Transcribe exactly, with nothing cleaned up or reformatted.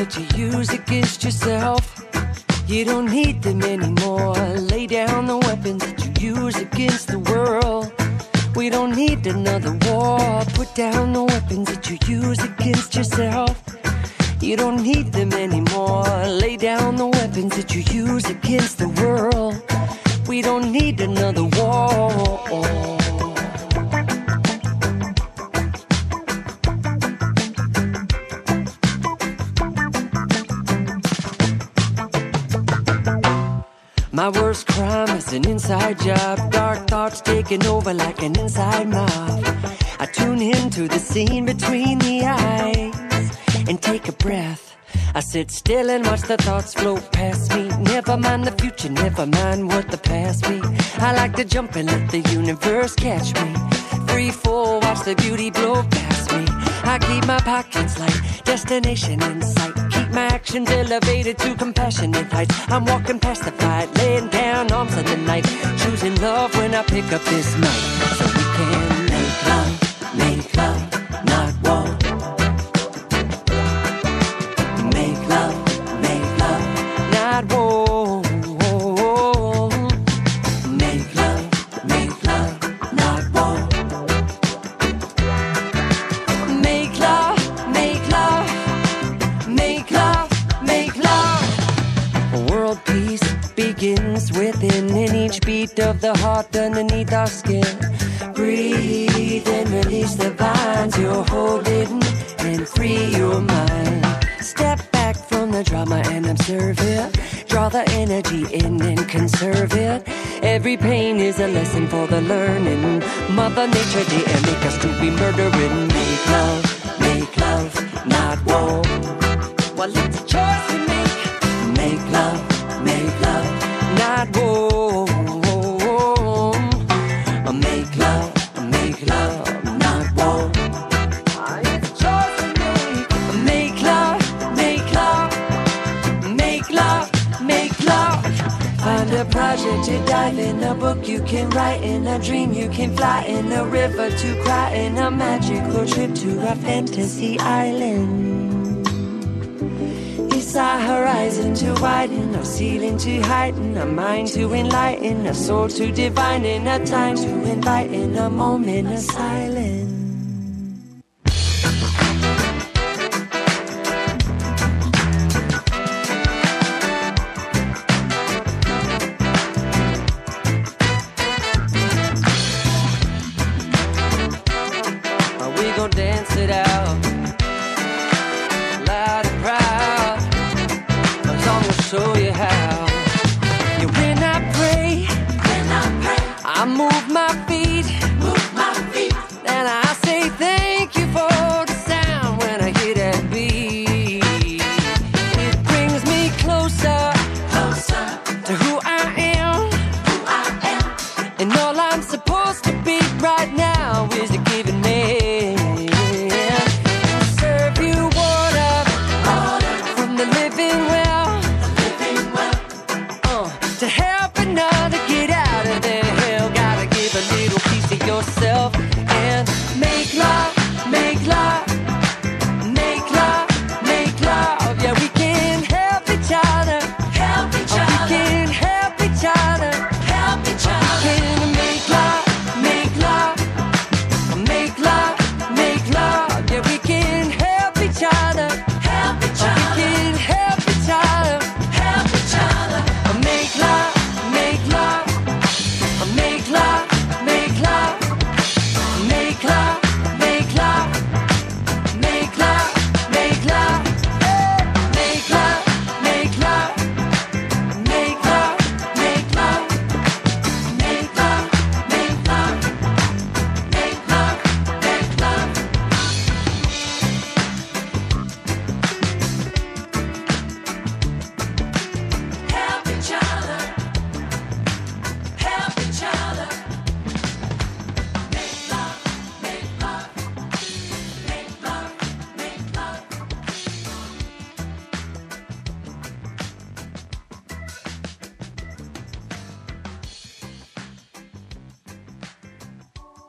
that you use against yourself. You don't need them anymore. Lay down the weapons that you use against the world. We don't need another war. Put down the weapons that you use against yourself. You don't need them anymore. Lay down the weapons that you use against the world. We don't need another war. My worst crime is an inside job. Dark thoughts taking over like an inside mob. I tune into the scene between the eyes and take a breath. I sit still and watch the thoughts float past me. Never mind the future, never mind what the past be. I like to jump and let the universe catch me. Free fall, watch the beauty blow past me. I keep my pockets light, destination in sight. Keep my actions elevated to compassionate heights. I'm walking past the fight, laying down arms in the night. Choosing love when I pick up this mic. So we can make love, make love, not war. Make love, make love, not war. Make love, make love, not war. Make love, make love, make love, make love. World peace begins within, in each beat of the heart underneath our skin. Breathe and release the vines you're holding and free your mind. Step back from the drama and observe it. Draw the energy in and conserve it. Every pain is a lesson for the learning. Mother Nature didn't make us to be murdering. Make love, make love, not war. Well, it's a choice we make. Make love, make love, not war. Make love, make love, not war. It's a choice we make. Make love, make love, make love, make love. Find a project to dive in, a book you can write, in a dream you can fly, in a river to cry, in a magical trip to a fantasy island. It's our horizon to widen, our ceiling to heighten, a mind to enlighten, a soul to divine, in a time to invite, in a moment of silence. Dance it out loud and proud. The song will show you how. Yeah, when I pray, when I pray, I move my feet, move my feet, and I say thank you for the sound when I hear that beat. It brings me closer, closer to who I am, who I am, and all I